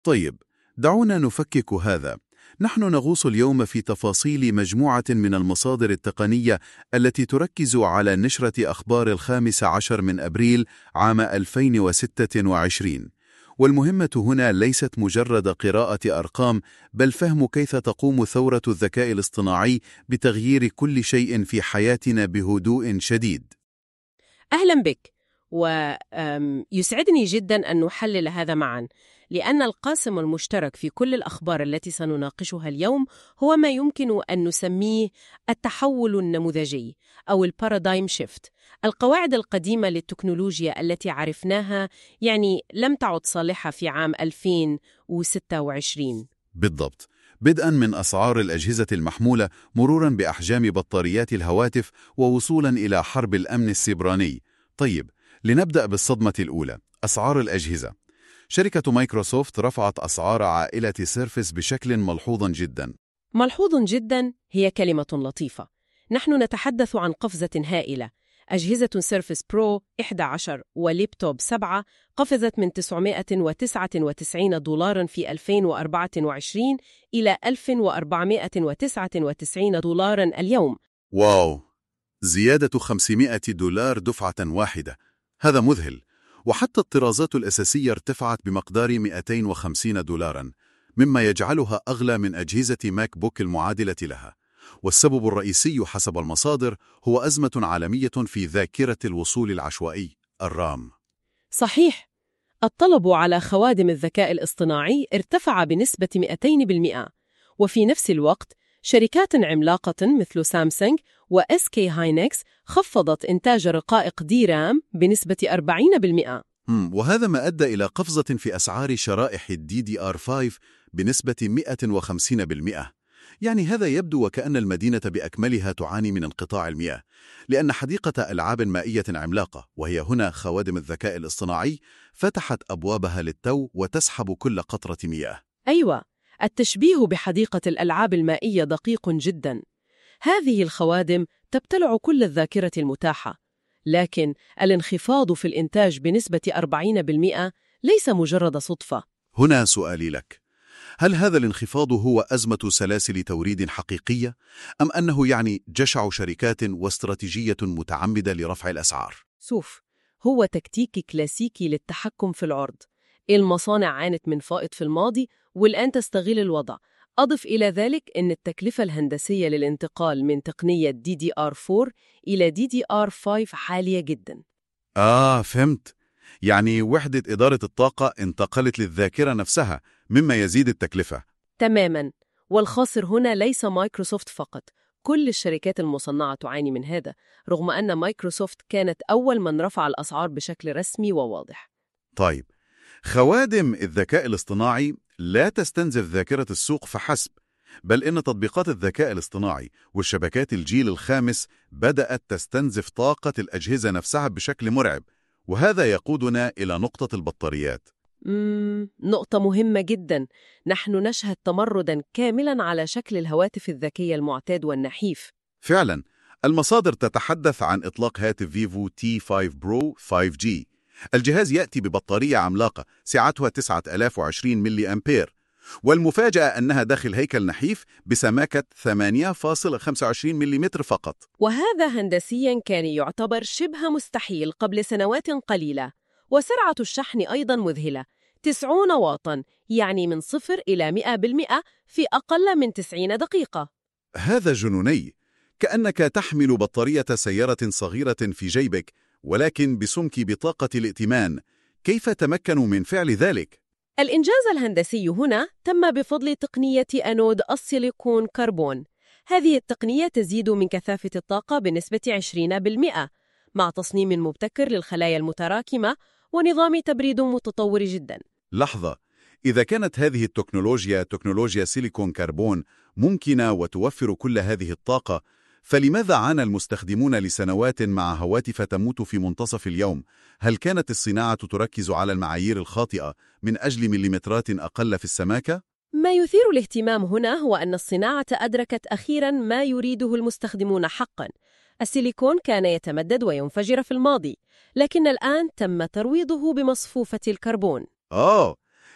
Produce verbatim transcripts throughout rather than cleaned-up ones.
طيب، دعونا نفكك هذا. نحن نغوص اليوم في تفاصيل مجموعة من المصادر التقنية التي تركز على نشرة أخبار الخامس عشر من أبريل عام ألفين وستة وعشرين. والمهمة هنا ليست مجرد قراءة أرقام، بل فهم كيف تقوم ثورة الذكاء الاصطناعي بتغيير كل شيء في حياتنا بهدوء شديد. أهلا بك، ويسعدني جدا أن نحلل هذا معا، لأن القاسم المشترك في كل الأخبار التي سنناقشها اليوم هو ما يمكن أن نسميه التحول النموذجي أو البارادايم شيفت. القواعد القديمة للتكنولوجيا التي عرفناها يعني لم تعد صالحة في عام ألفين وستة وعشرين. بالضبط، بدءاً من أسعار الأجهزة المحمولة، مروراً بأحجام بطاريات الهواتف، ووصولاً إلى حرب الأمن السيبراني. طيب، لنبدأ بالصدمة الأولى، أسعار الأجهزة. شركة مايكروسوفت رفعت أسعار عائلة سيرفس بشكل ملحوظ جدا. ملحوظ جدا هي كلمة لطيفة. نحن نتحدث عن قفزة هائلة. أجهزة سيرفس برو إحدى عشر وليبتوب سبعة قفزت من تسعمائة وتسعة وتسعين دولارا في ألفين وأربعة وعشرين إلى ألف وأربعمائة وتسعة وتسعين دولارا اليوم. واو، زيادة خمسمائة دولار دفعة واحدة، هذا مذهل. وحتى الطرازات الأساسية ارتفعت بمقدار مئتين وخمسين دولاراً، مما يجعلها أغلى من أجهزة ماك بوك المعادلة لها. والسبب الرئيسي حسب المصادر هو أزمة عالمية في ذاكرة الوصول العشوائي الرام. صحيح، الطلب على خوادم الذكاء الاصطناعي ارتفع بنسبة مئتين بالمئة، وفي نفس الوقت شركات عملاقة مثل سامسونج وإس كي هاينكس خفضت إنتاج رقائق دي رام بنسبة أربعين بالمئة. وهذا ما أدى إلى قفزة في أسعار شرائح الدي دي آر خمسة بنسبة مئة وخمسين بالمئة. يعني هذا يبدو وكأن المدينة بأكملها تعاني من انقطاع المياه، لأن حديقة ألعاب مائية عملاقة، وهي هنا خوادم الذكاء الاصطناعي، فتحت أبوابها للتو وتسحب كل قطرة مياه. أيوة، التشبيه بحديقة الألعاب المائية دقيق جدا. هذه الخوادم تبتلع كل الذاكرة المتاحة، لكن الانخفاض في الإنتاج بنسبة أربعين بالمئة ليس مجرد صدفة. هنا سؤالي لك، هل هذا الانخفاض هو أزمة سلاسل توريد حقيقية، أم أنه يعني جشع شركات واستراتيجية متعمدة لرفع الأسعار؟ شوف، هو تكتيك كلاسيكي للتحكم في العرض. المصانع عانت من فائض في الماضي والآن تستغل الوضع. أضف إلى ذلك أن التكلفة الهندسية للانتقال من تقنية دي دي آر أربعة إلى دي دي آر خمسة عالية جدا. آه، فهمت. يعني وحدة إدارة الطاقة انتقلت للذاكرة نفسها، مما يزيد التكلفة. تماماً، والخاسر هنا ليس مايكروسوفت فقط. كل الشركات المصنعة تعاني من هذا، رغم أن مايكروسوفت كانت أول من رفع الأسعار بشكل رسمي وواضح. طيب، خوادم الذكاء الاصطناعي لا تستنزف ذاكرة السوق فحسب، بل إن تطبيقات الذكاء الاصطناعي والشبكات الجيل الخامس بدأت تستنزف طاقة الأجهزة نفسها بشكل مرعب، وهذا يقودنا إلى نقطة البطاريات. مم، نقطة مهمة جدا. نحن نشهد تمرداً كاملاً على شكل الهواتف الذكية المعتاد والنحيف. فعلاً، المصادر تتحدث عن إطلاق هاتف فيفو تي خمسة برو خمسة جي. الجهاز يأتي ببطارية عملاقة سعتها تسعة آلاف وعشرين ملي أمبير، والمفاجأة أنها داخل هيكل نحيف بسماكة ثمانية فاصلة خمسة وعشرين ملم فقط. وهذا هندسياً كان يعتبر شبه مستحيل قبل سنوات قليلة. وسرعة الشحن أيضاً مذهلة، تسعين واطاً، يعني من صفر إلى مئة بالمئة في أقل من تسعين دقيقة. هذا جنوني، كأنك تحمل بطارية سيارة صغيرة في جيبك، ولكن بسمك بطاقة الائتمان. كيف تمكنوا من فعل ذلك؟ الإنجاز الهندسي هنا تم بفضل تقنية أنود السيليكون كربون. هذه التقنية تزيد من كثافة الطاقة بنسبة عشرين بالمئة، مع تصميم مبتكر للخلايا المتراكمة ونظام تبريد متطور جدا. لحظة، إذا كانت هذه التكنولوجيا تكنولوجيا سيليكون كربون ممكنة وتوفر كل هذه الطاقة، فلماذا عانى المستخدمون لسنوات مع هواتف تموت في منتصف اليوم؟ هل كانت الصناعة تركز على المعايير الخاطئة من أجل مليمترات أقل في السماكة؟ ما يثير الاهتمام هنا هو أن الصناعة أدركت أخيراً ما يريده المستخدمون حقاً. السيليكون كان يتمدد وينفجر في الماضي، لكن الآن تم ترويضه بمصفوفة الكربون. آه،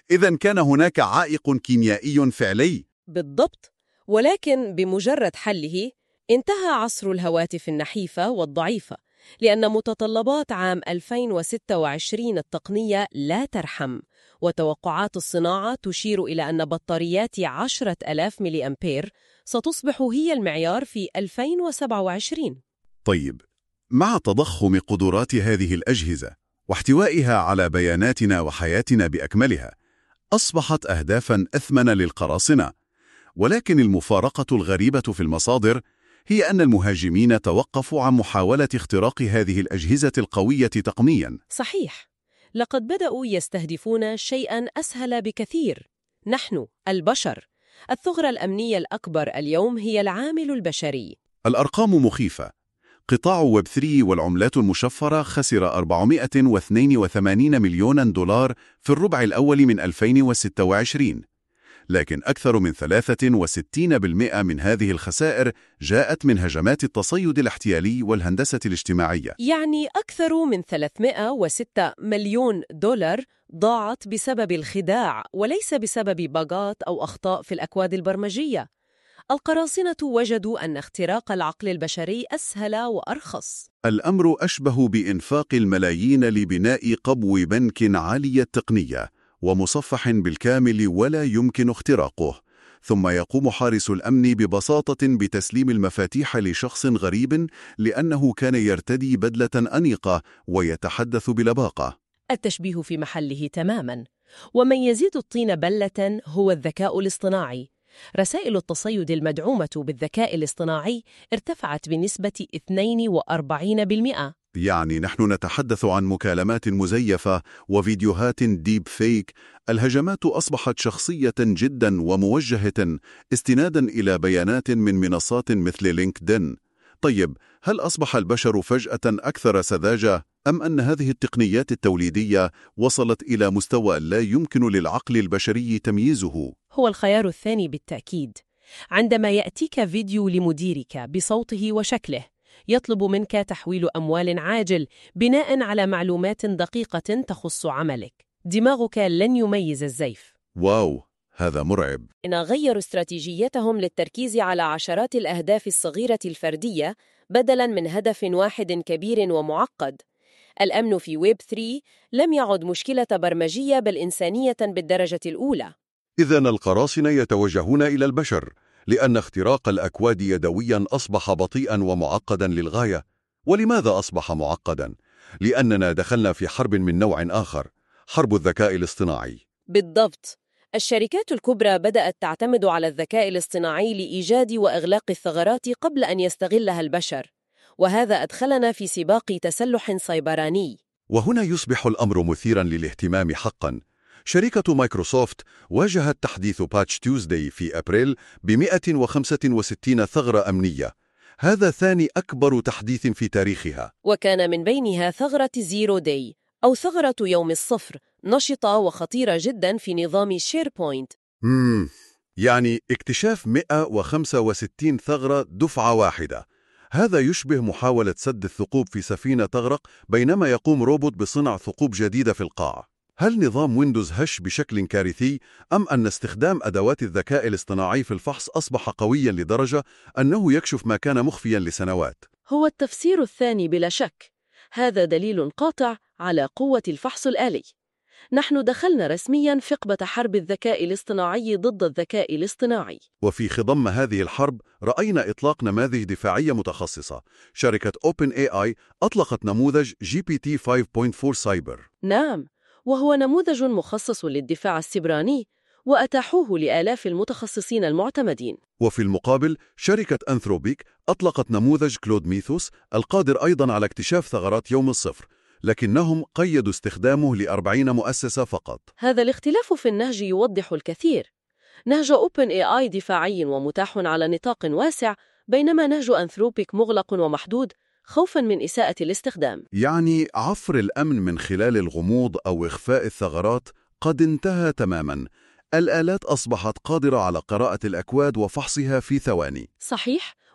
إذن كان هناك عائق كيميائي فعلي. بالضبط، ولكن بمجرد حله انتهى عصر الهواتف النحيفة والضعيفة، لأن متطلبات عام ألفين وستة وعشرين التقنية لا ترحم، وتوقعات الصناعة تشير إلى أن بطاريات عشرة آلاف ملي أمبير ستصبح هي المعيار في ألفين وسبعة وعشرين. طيب، مع تضخم قدرات هذه الأجهزة واحتوائها على بياناتنا وحياتنا بأكملها، أصبحت أهدافاً أثمن للقراصنة. ولكن المفارقة الغريبة في المصادر هي أن المهاجمين توقفوا عن محاولة اختراق هذه الأجهزة القوية تقنياً. صحيح، لقد بدأوا يستهدفون شيئاً أسهل بكثير. نحن البشر. الثغرة الأمنية الأكبر اليوم هي العامل البشري. الأرقام مخيفة. قطاع ويب ثلاثة والعملات المشفرة خسر أربعمائة واثنين وثمانين مليوناً دولار في الربع الأول من ألفين وستة وعشرين، لكن أكثر من ثلاثة وستين بالمئة من هذه الخسائر جاءت من هجمات التصيد الاحتيالي والهندسة الاجتماعية. يعني أكثر من ثلاثمائة وستة مليون دولار ضاعت بسبب الخداع وليس بسبب باغات أو أخطاء في الأكواد البرمجية. القراصنة وجدوا أن اختراق العقل البشري أسهل وأرخص. الأمر أشبه بإنفاق الملايين لبناء قبو بنك عالي التقنية ومصفح بالكامل ولا يمكن اختراقه، ثم يقوم حارس الأمن ببساطة بتسليم المفاتيح لشخص غريب لأنه كان يرتدي بدلة أنيقة ويتحدث بلباقة. التشبيه في محله تماماً. ومن يزيد الطين بلة هو الذكاء الاصطناعي. رسائل التصيد المدعومة بالذكاء الاصطناعي ارتفعت بنسبة اثنين وأربعين بالمئة. يعني نحن نتحدث عن مكالمات مزيفة وفيديوهات ديب فيك. الهجمات أصبحت شخصية جدا وموجهة استنادا إلى بيانات من منصات مثل لينكدين. طيب، هل أصبح البشر فجأة أكثر سذاجة، أم أن هذه التقنيات التوليدية وصلت إلى مستوى لا يمكن للعقل البشري تمييزه؟ هو الخيار الثاني بالتأكيد. عندما يأتيك فيديو لمديرك بصوته وشكله يطلب منك تحويل أموال عاجل بناء على معلومات دقيقة تخص عملك، دماغك لن يميز الزيف. واو، هذا مرعب. إن غيروا استراتيجيتهم للتركيز على عشرات الأهداف الصغيرة الفردية بدلاً من هدف واحد كبير ومعقد. الأمن في ويب ثلاثة لم يعد مشكلة برمجية بل إنسانية بالدرجة الأولى. إذن القراصنة يتوجهون إلى البشر لأن اختراق الأكواد يدوياً أصبح بطيئاً ومعقداً للغاية. ولماذا أصبح معقداً؟ لأننا دخلنا في حرب من نوع آخر، حرب الذكاء الاصطناعي. بالضبط. الشركات الكبرى بدأت تعتمد على الذكاء الاصطناعي لإيجاد وإغلاق الثغرات قبل أن يستغلها البشر، وهذا أدخلنا في سباق تسلح سيبراني. وهنا يصبح الأمر مثيراً للاهتمام حقاً. شركة مايكروسوفت واجهت تحديث باتش تيوزداي في أبريل ب مئة وخمسة وستين ثغرة أمنية. هذا ثاني أكبر تحديث في تاريخها، وكان من بينها ثغرة زيرو داي أو ثغرة يوم الصفر، نشطة وخطيرة جدا في نظام شيربوينت. مم. يعني اكتشاف مئة وخمسة وستين ثغرة دفعة واحدة. هذا يشبه محاولة سد الثقوب في سفينة تغرق بينما يقوم روبوت بصنع ثقوب جديدة في القاع. هل نظام ويندوز هش بشكل كارثي، أم أن استخدام أدوات الذكاء الاصطناعي في الفحص أصبح قوياً لدرجة أنه يكشف ما كان مخفياً لسنوات؟ هو التفسير الثاني بلا شك. هذا دليل قاطع على قوة الفحص الآلي. نحن دخلنا رسمياً في قبة حرب الذكاء الاصطناعي ضد الذكاء الاصطناعي. وفي خضم هذه الحرب رأينا إطلاق نماذج دفاعية متخصصة. شركة أوبن إيه آي أطلقت نموذج جي بي تي خمسة فاصلة أربعة سايبر. نعم، وهو نموذج مخصص للدفاع السبراني، وأتاحوه لآلاف المتخصصين المعتمدين. وفي المقابل شركة أنثروبيك أطلقت نموذج كلود ميثوس القادر أيضاً على اكتشاف ثغرات يوم الصفر، لكنهم قيدوا استخدامه لأربعين مؤسسة فقط. هذا الاختلاف في النهج يوضح الكثير. نهج أوبن إيه آي دفاعي ومتاح على نطاق واسع، بينما نهج أنثروبيك مغلق ومحدود خوفاً من إساءة الاستخدام. يعني عفر الأمن من خلال الغموض أو إخفاء الثغرات قد انتهى تماماً. الآلات أصبحت قادرة على قراءة الأكواد وفحصها في ثواني. صحيح،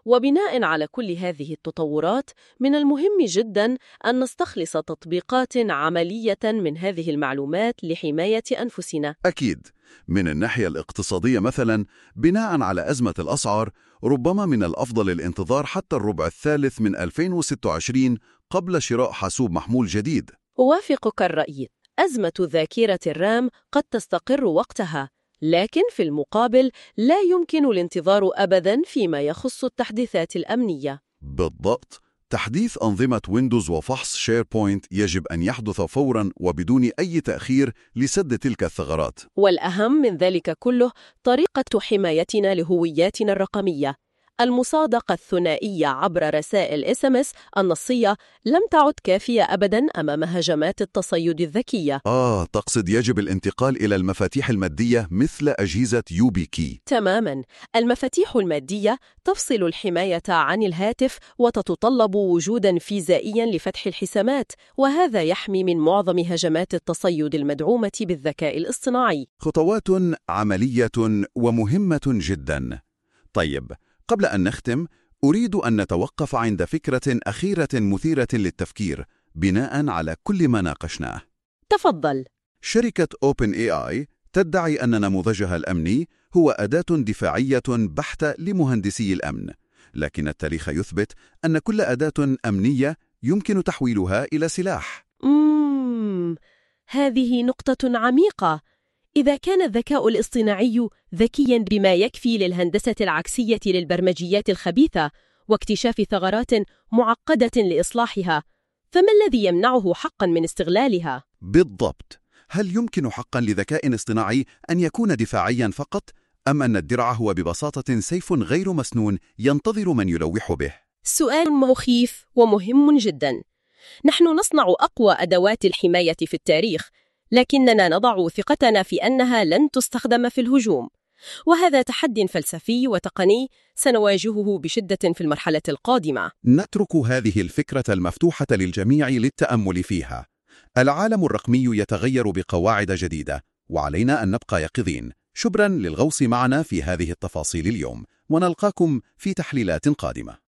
وبناء على كل هذه التطورات، من المهم جداً أن نستخلص تطبيقات عملية من هذه المعلومات لحماية أنفسنا. أكيد. من الناحية الاقتصادية مثلا، بناء على أزمة الأسعار، ربما من الأفضل الانتظار حتى الربع الثالث من ألفين وستة وعشرين قبل شراء حاسوب محمول جديد. أوافقك الرأي. أزمة ذاكرة الرام قد تستقر وقتها، لكن في المقابل لا يمكن الانتظار أبداً فيما يخص التحديثات الأمنية. بالضبط. تحديث أنظمة ويندوز وفحص شيربوينت يجب أن يحدث فوراً وبدون أي تأخير لسد تلك الثغرات. والأهم من ذلك كله طريقة حمايتنا لهوياتنا الرقمية. المصادقة الثنائية عبر رسائل إس إم إس النصية لم تعد كافية أبداً أمام هجمات التصيد الذكية. آه، تقصد يجب الانتقال إلى المفاتيح المادية مثل أجهزة يوبيكي. تماماً. المفاتيح المادية تفصل الحماية عن الهاتف وتتطلب وجوداً فيزيائياً لفتح الحسابات، وهذا يحمي من معظم هجمات التصيد المدعومة بالذكاء الاصطناعي. خطوات عملية ومهمة جداً. طيب، قبل أن نختم، أريد أن نتوقف عند فكرة أخيرة مثيرة للتفكير بناء على كل ما ناقشناه. تفضل. شركة أوبن إي آي تدعي أن نموذجها الأمني هو أداة دفاعية بحتة لمهندسي الأمن، لكن التاريخ يثبت أن كل أداة أمنية يمكن تحويلها إلى سلاح. مم. هذه نقطة عميقة. إذا كان الذكاء الاصطناعي ذكياً بما يكفي للهندسة العكسية للبرمجيات الخبيثة واكتشاف ثغرات معقدة لإصلاحها، فما الذي يمنعه حقاً من استغلالها؟ بالضبط. هل يمكن حقاً لذكاء اصطناعي أن يكون دفاعياً فقط، أم أن الدرع هو ببساطة سيف غير مسنون ينتظر من يلوح به؟ سؤال مخيف ومهم جداً. نحن نصنع أقوى أدوات الحماية في التاريخ، لكننا نضع ثقتنا في أنها لن تستخدم في الهجوم، وهذا تحدي فلسفي وتقني سنواجهه بشدة في المرحلة القادمة. نترك هذه الفكرة المفتوحة للجميع للتأمل فيها. العالم الرقمي يتغير بقواعد جديدة، وعلينا أن نبقى يقظين. شكراً للغوص معنا في هذه التفاصيل اليوم، ونلقاكم في تحليلات قادمة.